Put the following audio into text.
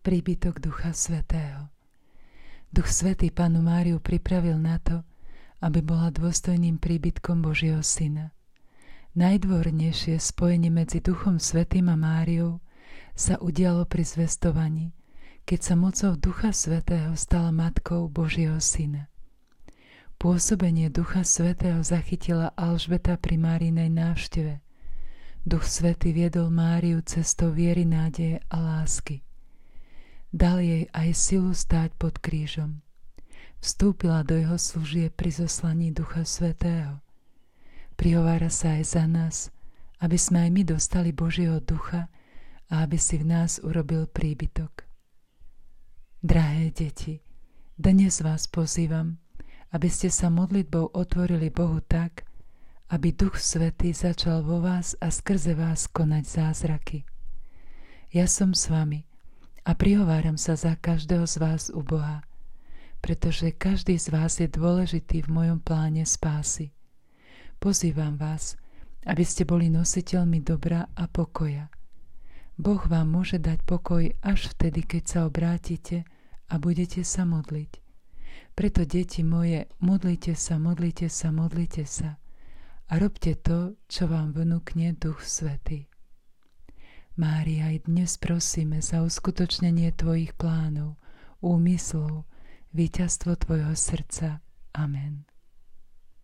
Príbytok Ducha Svätého. Duch Svätý Pannu Máriu pripravil na to, aby bola dôstojným príbytkom Božieho Syna. Najdôvernejšie spojenie medzi Duchom Svätým a Máriou sa udialo pri zvestovaní, keď sa mocou Ducha Svätého stala matkou Božieho Syna. Pôsobenie Ducha Svätého zachytila Alžbeta pri Márinej návšteve. Duch Svätý viedol Máriu cestou viery, nádeje a lásky. Dal jej aj silu stáť pod krížom. Vstúpila do jeho služieb pri zoslaní Ducha Svätého. Prihovára sa aj za nás, aby sme aj my dostali Božieho Ducha a aby si v nás urobil príbytok. Drahé deti, dnes vás pozývam, aby ste sa modlitbou otvorili Bohu tak, aby Duch Svätý začal vo vás a skrze vás konať zázraky. Ja som s vami a prihováram sa za každého z vás u Boha, pretože každý z vás je dôležitý v mojom pláne spásy. Pozývam vás, aby ste boli nositeľmi dobra a pokoja. Boh vám môže dať pokoj až vtedy, keď sa obrátite a budete sa modliť. Preto, deti moje, modlite sa, modlite sa, modlite sa a robte to, čo vám vnúkne Duch Svätý. Mária, aj dnes prosíme za uskutočnenie tvojich plánov, úmyslov, víťazstvo tvojho srdca. Amen.